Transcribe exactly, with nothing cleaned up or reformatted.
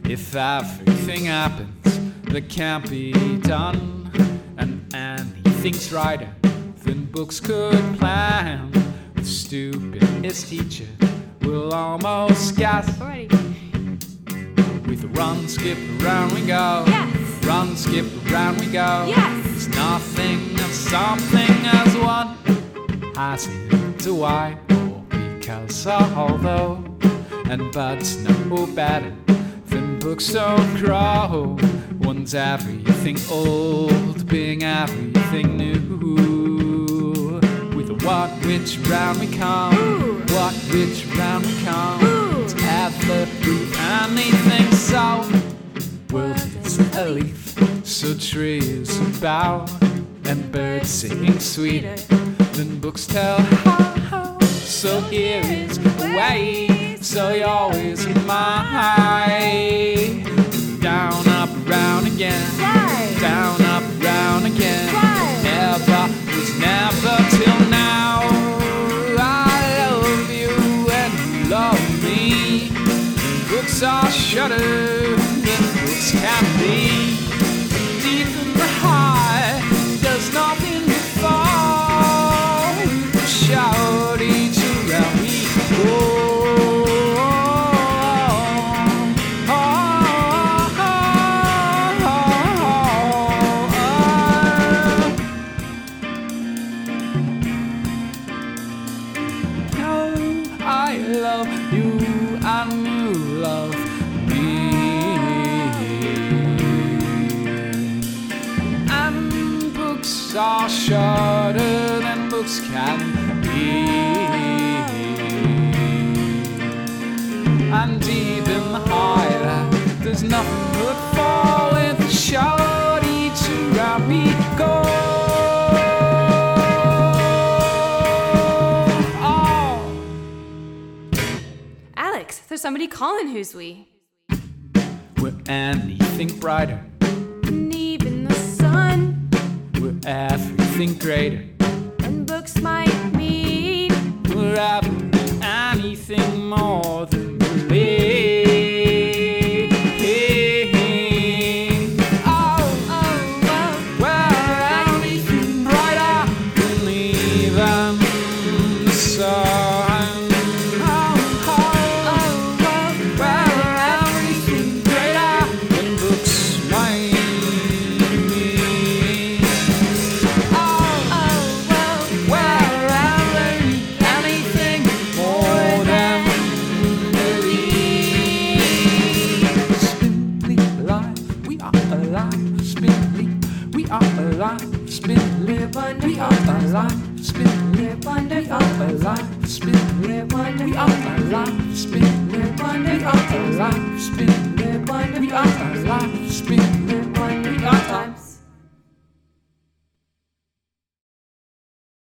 If everything happens that can't be done, and anything's righter than books could plan, the stupidest teacher will almost gasp. Alrighty. With a run, skip, around we go. Yes. Run, skip, around we go. Yes. It's nothing of something as one has it to why, or because although, and buds know better than books don't grow. One's everything old, being everything new. With a what, which, round we come. Ooh. What, which, round we come. Ooh. It's ever proof anything so. World is a leaf, so tree is a bough, and birds singing sweeter than books tell how. So here is a way, so you're always mine. Down, up, round again. Fly. Down, up, round again. Fly. Never was never till now. I love you and you love me. Books are shuttered and books can be. Deep in the heart, there's nothing to fall. Shout each around we go. I love you and you love me, and books are shorter than books can be, and deep in the heart there's nothing but fall with the shorty to round me go. There's somebody calling Who's We. We're anything brighter, And even the sun we're everything greater, and books might mean. we're ever anything more than believe. Oh, Oh, well, we're anything brighter than even the sun. We are alive, spin, live under. We are alive, spin, live under. We are alive, spin, live under. We are alive, spin, live under. We are alive, spin, live under. We are alive, spin.